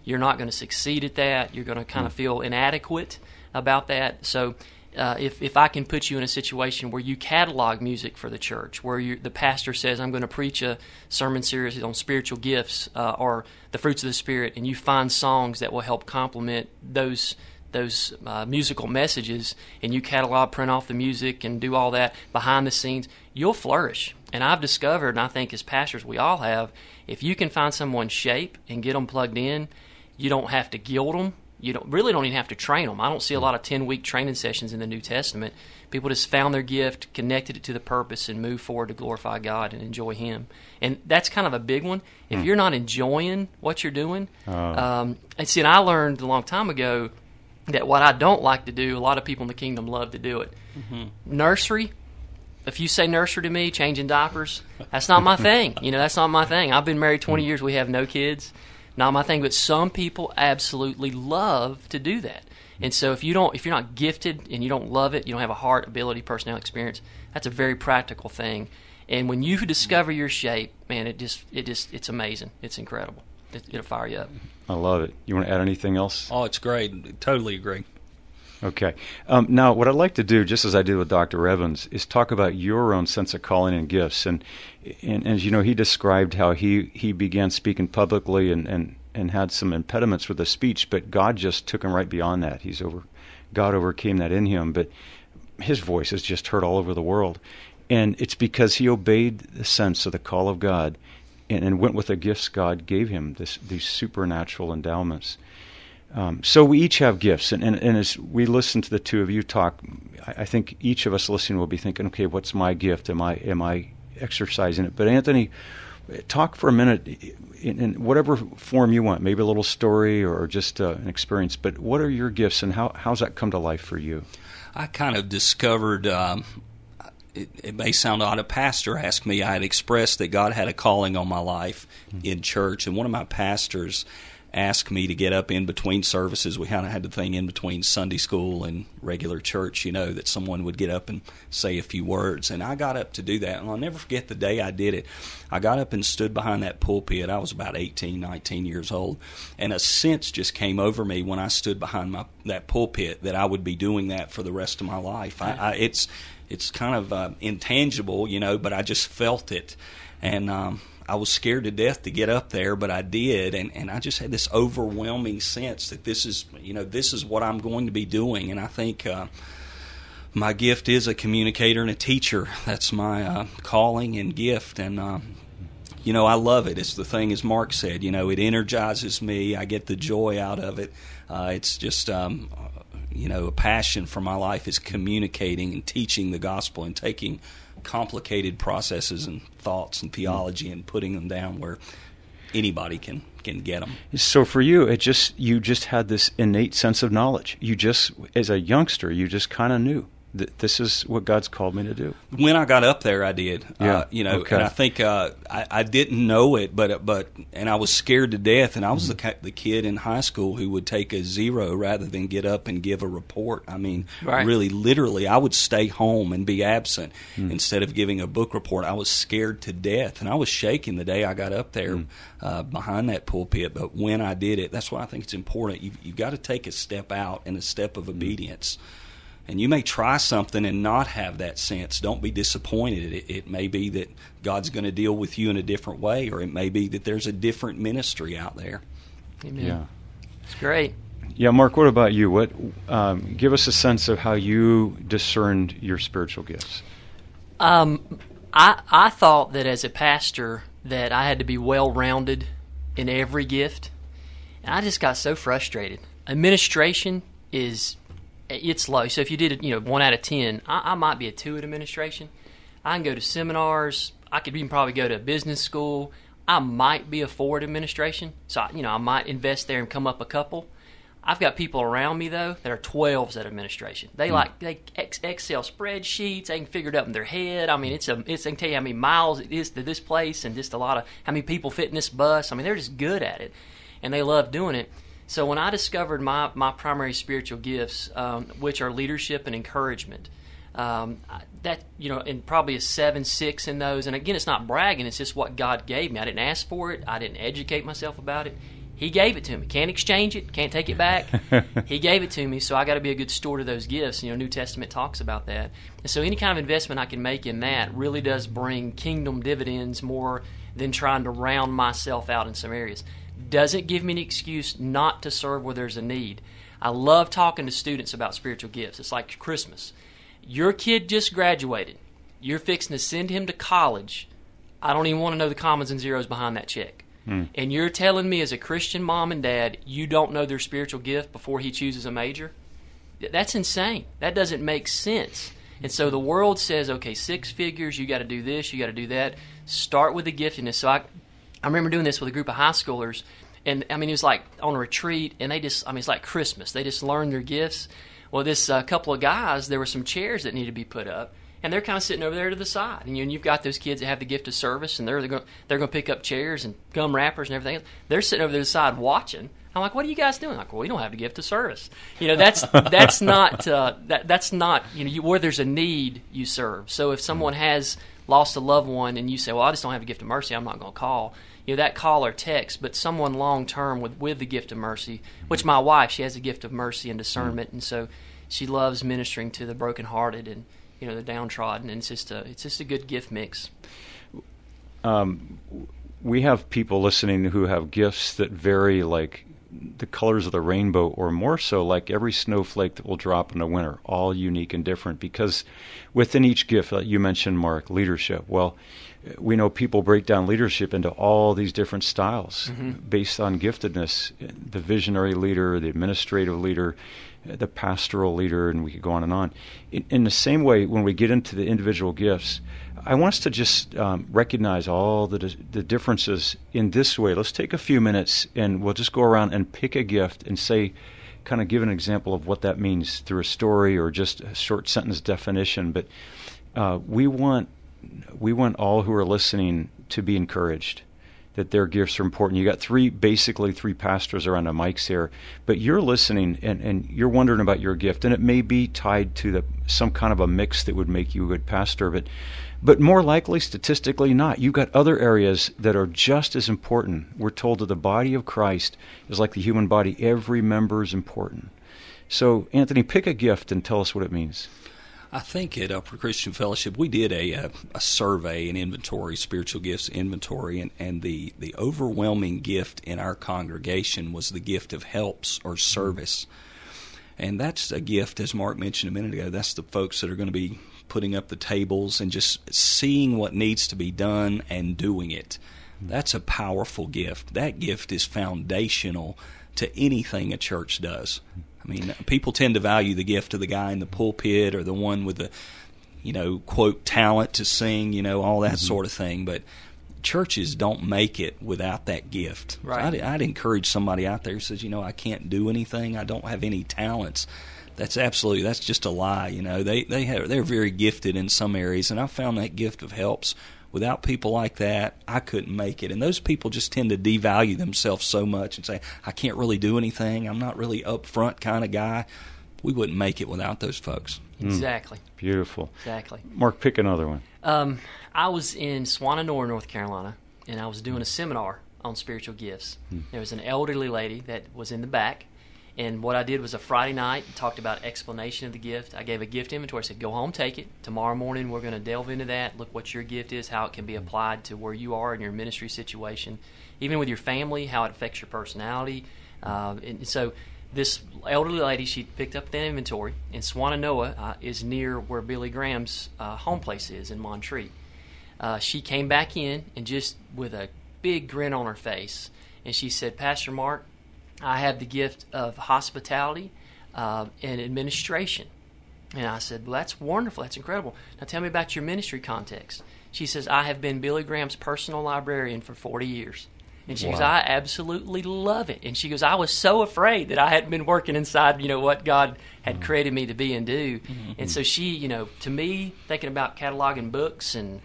you're not going to succeed at that. You're going to kind of feel inadequate about that. So if I can put you in a situation where you catalog music for the church, where the pastor says, I'm going to preach a sermon series on spiritual gifts or the fruits of the Spirit, and you find songs that will help complement those musical messages, and you catalog, print off the music, and do all that behind the scenes, you'll flourish. And I've discovered, and I think as pastors we all have, if you can find someone's shape and get them plugged in, you don't have to guild them. You don't even have to train them. I don't see a lot of 10-week training sessions in the New Testament. People just found their gift, connected it to the purpose, and moved forward to glorify God and enjoy Him. And that's kind of a big one. If you're not enjoying what you're doing, and I learned a long time ago that what I don't like to do, a lot of people in the kingdom love to do it. Nursery, if you say nursery to me, changing diapers, that's not my thing. That's not my thing. I've been married 20 years. We have no kids. Not my thing, but some people absolutely love to do that. And so if you're not gifted and you don't love it, you don't have a heart, ability, personality, experience, that's a very practical thing. And when you discover your shape, man, it's amazing. It's incredible. It'll fire you up. I love it. You want to add anything else? Oh, it's great. Totally agree. Okay. Now, what I'd like to do, just as I did with Dr. Evans, is talk about your own sense of calling and gifts. And as you know, he described how he began speaking publicly and had some impediments with the speech, but God just took him right beyond that. God overcame that in him, but his voice is just heard all over the world. And it's because he obeyed the sense of the call of God and went with the gifts God gave him, these supernatural endowments. So we each have gifts, and as we listen to the two of you talk, I think each of us listening will be thinking, okay, what's my gift? Am I exercising it? But Anthony, talk for a minute in whatever form you want, maybe a little story or just an experience, but what are your gifts, and how's that come to life for you? I kind of discovered, it may sound odd, a pastor asked me, I had expressed that God had a calling on my life in church, and one of my pastors asked me to get up in between services. We kind of had the thing in between Sunday school and regular church, that someone would get up and say a few words. And I got up to do that, and I'll never forget the day I did it. I got up and stood behind that pulpit. I was about 18, 19 years old, and a sense just came over me when I stood behind that pulpit that I would be doing that for the rest of my life. It's kind of intangible, but I just felt it. And I was scared to death to get up there, but I did, and I just had this overwhelming sense that this is what I'm going to be doing. And I think my gift is a communicator and a teacher. That's my calling and gift, and I love it. It's the thing, as Mark said, it energizes me. I get the joy out of it. It's just a passion for my life is communicating and teaching the gospel and taking complicated processes and thoughts and theology and putting them down where anybody can get them. So for you, you just had this innate sense of knowledge. You just, as a youngster, you just kind of knew that this is what God's called me to do. When I got up there, I did. Yeah. Okay. And I think I didn't know it, but I was scared to death. And I was the kid in high school who would take a 0 rather than get up and give a report. I mean, Really, literally, I would stay home and be absent instead of giving a book report. I was scared to death, and I was shaking the day I got up there behind that pulpit. But when I did it, that's why I think it's important. You've got to take a step out and a step of obedience. And you may try something and not have that sense. Don't be disappointed. It may be that God's going to deal with you in a different way, or it may be that there's a different ministry out there. Amen. Yeah, it's great. Yeah, Mark, what about you? Give us a sense of how you discerned your spiritual gifts. I thought that as a pastor that I had to be well-rounded in every gift, and I just got so frustrated. Administration it's low. So if you did 1 out of 10, I might be a 2 at administration. I can go to seminars. I could even probably go to business school. I might be a 4 at administration. So I might invest there and come up a couple. I've got people around me though that are 12s at administration. They Excel spreadsheets. They can figure it up in their head. I mean, they can tell you how many miles it is to this place and just a lot of how many people fit in this bus. I mean, they're just good at it, and they love doing it. So when I discovered my primary spiritual gifts, which are leadership and encouragement, and probably a 7, 6 in those. And again, it's not bragging; it's just what God gave me. I didn't ask for it. I didn't educate myself about it. He gave it to me. Can't exchange it. Can't take it back. He gave it to me, so I got to be a good steward of those gifts. New Testament talks about that. And so any kind of investment I can make in that really does bring kingdom dividends more than trying to round myself out in some areas. Doesn't give me an excuse not to serve where there's a need. I love talking to students about spiritual gifts. It's like Christmas. Your kid just graduated. You're fixing to send him to college. I don't even want to know the commas and zeros behind that check. And you're telling me as a Christian mom and dad, you don't know their spiritual gift before he chooses a major? That's insane. That doesn't make sense. And so the world says, okay, 6 figures, you got to do this, you got to do that. Start with the giftedness. So I remember doing this with a group of high schoolers, and it was like on a retreat, and they just, it's like Christmas. They just learned their gifts. Well, this couple of guys, there were some chairs that needed to be put up, and they're kind of sitting over there to the side. And you've got those kids that have the gift of service, and they're going to pick up chairs and gum wrappers and everything else. They're sitting over there to the side watching. I'm like, what are you guys doing? Like, well, we don't have the gift of service. That's not where there's a need, you serve. So if someone has lost a loved one and you say, well, I just don't have the gift of mercy, I'm not going to call. That call or text, but someone long term with the gift of mercy, which my wife, she has the gift of mercy and discernment, and so she loves ministering to the brokenhearted and the downtrodden, and it's just a good gift mix. We have people listening who have gifts that vary like the colors of the rainbow, or more so like every snowflake that will drop in the winter, all unique and different. Because within each gift, like you mentioned, Mark, leadership. Well, we know people break down leadership into all these different styles based on giftedness. The visionary leader, the administrative leader, the pastoral leader, and we could go on and on. In the same way, when we get into the individual gifts, I want us to just recognize all the differences in this way. Let's take a few minutes, and we'll just go around and pick a gift and say, kind of give an example of what that means through a story or just a short sentence definition. But we want all who are listening to be encouraged that their gifts are important. You got basically three pastors around the mics here, but you're listening and you're wondering about your gift, and it may be tied to some kind of a mix that would make you a good pastor, but more likely, statistically, not. You've got other areas that are just as important. We're told that the body of Christ is like the human body. Every member is important. So, Anthony, pick a gift and tell us what it means. I think at Upper Christian Fellowship we did a survey, an inventory, spiritual gifts inventory, and the overwhelming gift in our congregation was the gift of helps or service. And that's a gift, as Mark mentioned a minute ago, that's the folks that are going to be putting up the tables and just seeing what needs to be done and doing it. That's a powerful gift. That gift is foundational to anything a church does. I mean, people tend to value the gift of the guy in the pulpit or the one with the, quote, talent to sing, all that sort of thing. But churches don't make it without that gift. Right. So I'd encourage somebody out there who says, I can't do anything, I don't have any talents. That's just a lie. They're very gifted in some areas, and I found that gift of helps. Without people like that, I couldn't make it. And those people just tend to devalue themselves so much and say, I can't really do anything. I'm not really upfront kind of guy. We wouldn't make it without those folks. Exactly. Beautiful. Exactly. Mark, pick another one. I was in Swananoa, North Carolina, and I was doing a seminar on spiritual gifts. There was an elderly lady that was in the back, and what I did was a Friday night, talked about explanation of the gift. I gave a gift inventory. I said, go home, take it. Tomorrow morning we're going to delve into that, look what your gift is, how it can be applied to where you are in your ministry situation, even with your family, how it affects your personality. And so this elderly lady, she picked up the inventory, and Swananoa is near where Billy Graham's home place is in Montreat. She came back in, and just with a big grin on her face, and she said, Pastor Mark, I have the gift of hospitality and administration. And I said, well, that's wonderful. That's incredible. Now tell me about your ministry context. She says, I have been Billy Graham's personal librarian for 40 years. And she goes, I absolutely love it. And she goes, I was so afraid that I hadn't been working inside, what God had created me to be and do. And so she, to me, thinking about cataloging books and,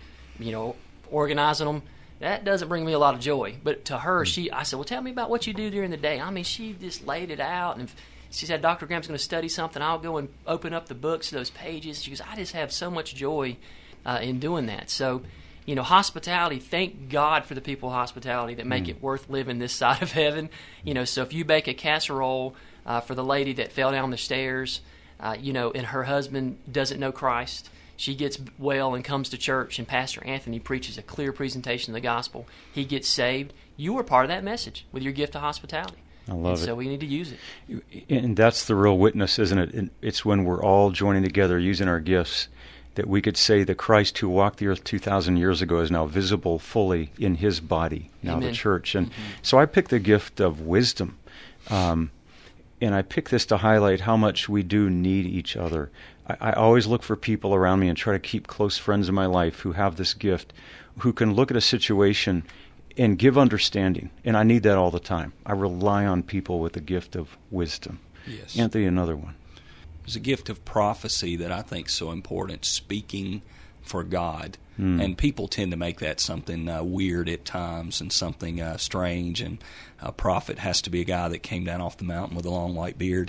organizing them, that doesn't bring me a lot of joy. But to her, I said, well, tell me about what you do during the day. I mean, she just laid it out. And she said, Dr. Graham's going to study something. I'll go and open up the books, those pages. She goes, I just have so much joy in doing that. So Hospitality, thank God for the people of hospitality that make it worth living this side of heaven. So if you bake a casserole for the lady that fell down the stairs, and her husband doesn't know Christ, she gets well and comes to church, and Pastor Anthony preaches a clear presentation of the gospel. He gets saved. You were part of that message with your gift of hospitality. I love it. So we need to use it. And that's the real witness, isn't it? It's when we're all joining together using our gifts that we could say that Christ who walked the earth 2,000 years ago is now visible fully in his body, now Amen. the church. And so I picked the gift of wisdom. And I picked this to highlight how much we do need each other. I always look for people around me and try to keep close friends in my life who have this gift, who can look at a situation and give understanding. And I need that all the time. I rely on people with the gift of wisdom. Yes. Anthony, another one. There's a gift of prophecy that I think is so important, speaking for God. And people tend to make that something weird at times and something strange, and a prophet has to be a guy that came down off the mountain with a long white beard.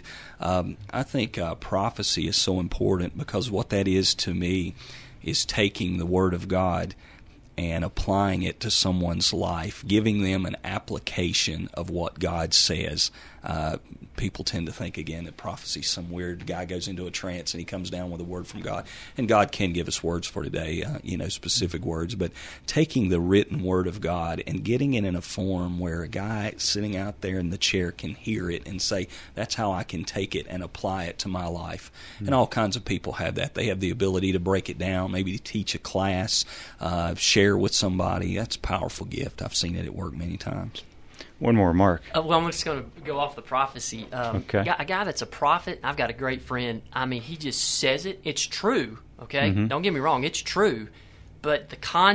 I think prophecy is so important because what that is to me is taking the Word of God and applying it to someone's life, giving them an application of what God says. People tend to think, again, that prophecy is some weird guy goes into a trance and he comes down with a word from God. And God can give us words for today, specific words. But taking the written Word of God and getting it in a form where a guy sitting out there in the chair can hear it and say, that's how I can take it and apply it to my life. And all kinds of people have that. They have the ability to break it down, maybe to teach a class, share with somebody. That's a powerful gift. I've seen it at work many times. One more, Mark. Well, I'm just going to go off the prophecy. Okay. A guy that's a prophet, I've got a great friend. I mean, he just says it. It's true, okay? Don't get me wrong. It's true. But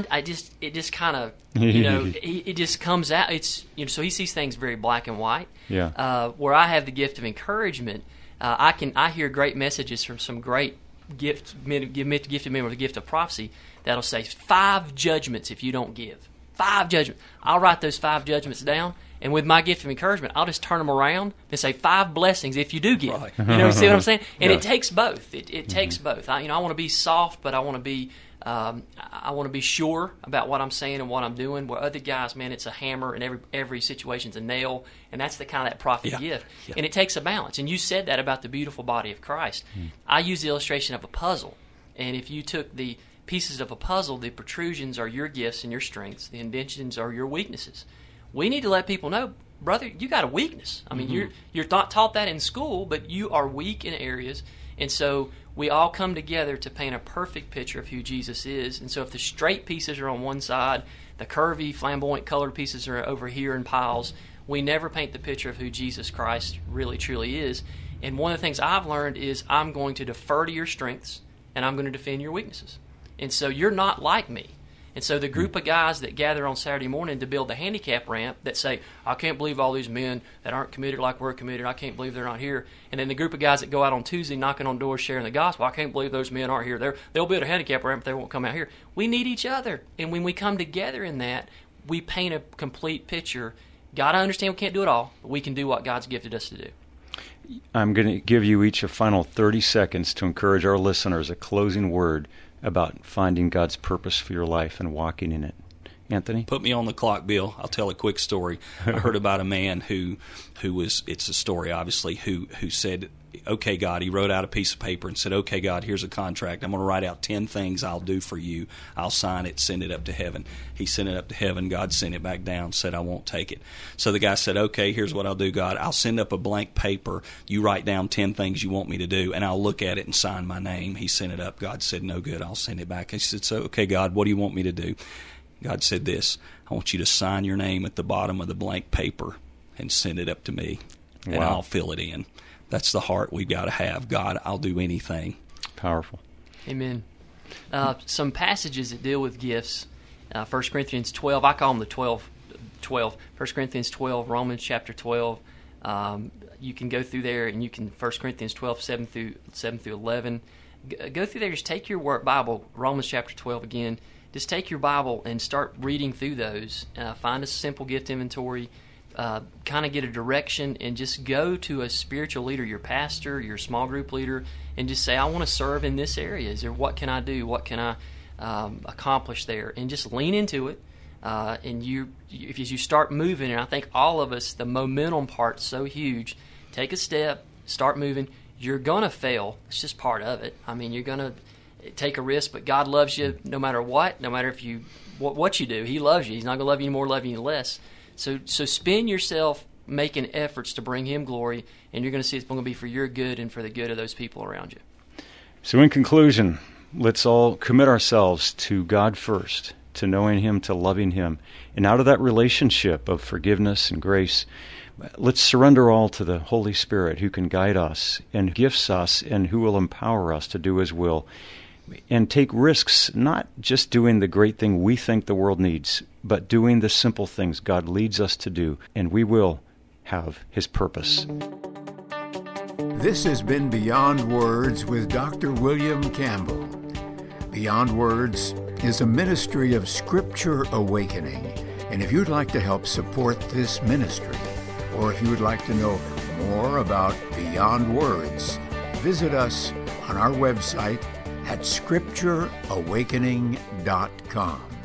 it just kind of, it just comes out. It's, so he sees things very black and white. Yeah. Where I have the gift of encouragement, I hear great messages from some great gifted men with the gift of prophecy that'll say 5 judgments if you don't give. 5 judgments. I'll write those 5 judgments down, and with my gift of encouragement, I'll just turn them around and say 5 blessings if you do give. Right. You see what I'm saying? And it takes both. It takes both. I want to be soft, but I want to be sure about what I'm saying and what I'm doing. Where other guys, man, it's a hammer, and every situation's a nail, and that's the kind of that prophet gift. Yeah. And it takes a balance. And you said that about the beautiful body of Christ. I use the illustration of a puzzle, and if you took the pieces of a puzzle, the protrusions are your gifts and your strengths. The indentions are your weaknesses. We need to let people know, brother, you got a weakness. I mean, you're not taught that in school, but you are weak in areas. And so we all come together to paint a perfect picture of who Jesus is. And so if the straight pieces are on one side, the curvy, flamboyant colored pieces are over here in piles, we never paint the picture of who Jesus Christ really, truly is. And one of the things I've learned is I'm going to defer to your strengths, and I'm going to defend your weaknesses. And so you're not like me. And so the group of guys that gather on Saturday morning to build the handicap ramp that say, I can't believe all these men that aren't committed like we're committed, I can't believe they're not here. And then the group of guys that go out on Tuesday knocking on doors sharing the gospel, I can't believe those men aren't here. They'll build a handicap ramp, but they won't come out here. We need each other. And when we come together in that, we paint a complete picture. God, I understand we can't do it all, but we can do what God's gifted us to do. I'm going to give you each a final 30 seconds to encourage our listeners, a closing word about finding God's purpose for your life and walking in it. Anthony? Put me on the clock, Bill. I'll tell a quick story. I heard about a man who was, it's a story obviously, who said, okay, God, he wrote out a piece of paper and said, okay, God, here's a contract. I'm going to write out 10 things I'll do for you. I'll sign it, send it up to heaven. He sent it up to heaven. God sent it back down, said, I won't take it. So the guy said, okay, here's what I'll do, God. I'll send up a blank paper. You write down 10 things you want me to do, and I'll look at it and sign my name. He sent it up. God said, no good. I'll send it back. He said, so, okay, God, what do you want me to do? God said this, I want you to sign your name at the bottom of the blank paper and send it up to me, and I'll fill it in. That's the heart we've got to have. God, I'll do anything. Powerful. Amen. Some passages that deal with gifts. 1 Corinthians 12, I call them the 12. 1 Corinthians 12, Romans chapter 12. You can go through there, and you can 1 Corinthians 12, 7 through 11. Go through there, just take your Bible, Romans chapter 12 again. Just take your Bible and start reading through those. Find a simple gift inventory. Kind of get a direction, and just go to a spiritual leader, your pastor, your small group leader, and just say, I want to serve in this area. What can I do? What can I accomplish there, and just lean into it. And if you start moving, and I think all of us, the momentum part's so huge. Take a step, start moving. You're gonna fail. It's just part of it. I mean, you're gonna take a risk, but God loves you no matter what. No matter what you do, He loves you. He's not gonna love you any more, love you less. So spend yourself making efforts to bring Him glory, and you're gonna see it's gonna be for your good and for the good of those people around you. So in conclusion, let's all commit ourselves to God first, to knowing Him, to loving Him. And out of that relationship of forgiveness and grace, let's surrender all to the Holy Spirit, who can guide us and gifts us and who will empower us to do His will. And take risks, not just doing the great thing we think the world needs, but doing the simple things God leads us to do, and we will have His purpose. This has been Beyond Words with Dr. William Campbell. Beyond Words is a ministry of Scripture Awakening. And if you'd like to help support this ministry, or if you would like to know more about Beyond Words, visit us on our website at scriptureawakening.com.